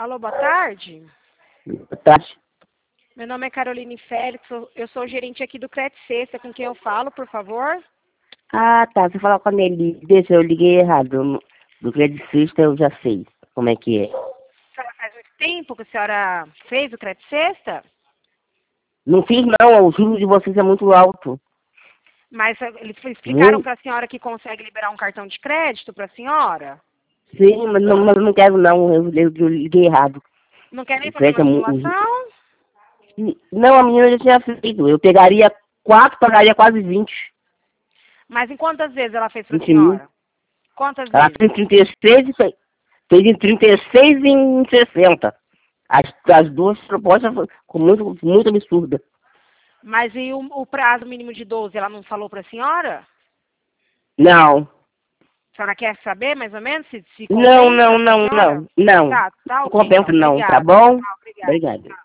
Alô, boa tarde. Tá. Meu nome é Caroline Félix, eu sou gerente aqui do Credit Sexta, com quem eu falo, por favor? Ah, tá. Você falou com a Nelly. Deixa, eu liguei errado. Do Credit Sexta eu já sei como é que é. A senhora faz muito tempo que a senhora fez o Credit Sexta? Não fiz não, o juro de vocês é muito alto. Mas eles explicaram Muito. para a senhora que consegue liberar um cartão de crédito para a senhora? Sim, mas não quero não, eu liguei errado. Não quer nem O fazer crédito é uma muito. simulação? Não, a menina já tinha feito. Eu pegaria 4, pagaria quase 20. Mas em quantas vezes ela fez para a 20 mil. senhora? Quantas Ela vezes? fez 36 fez em 36 e em 60. As duas propostas foram muito absurda. Mas e o prazo mínimo de 12, ela não falou para a senhora? Não. A senhora quer saber, mais ou menos, se Não, compensa não, para a não, senhora? não, não. Tá Não ok, então. compensa não, tá Obrigada. bom? Tá, obrigada. Obrigado.